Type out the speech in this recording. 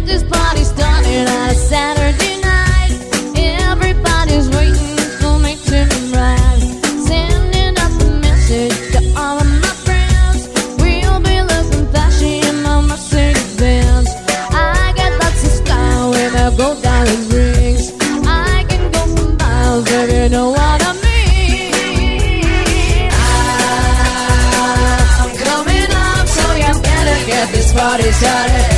get this party started on a Saturday night. Everybody's waiting for me to arrive. Sending out the message to all of my friends. We'll be looking flashy in my Mercedes Benz. I got lots of style with my gold diamond rings. I can go for miles if you know what I mean. I'm coming up, so you better get this party started.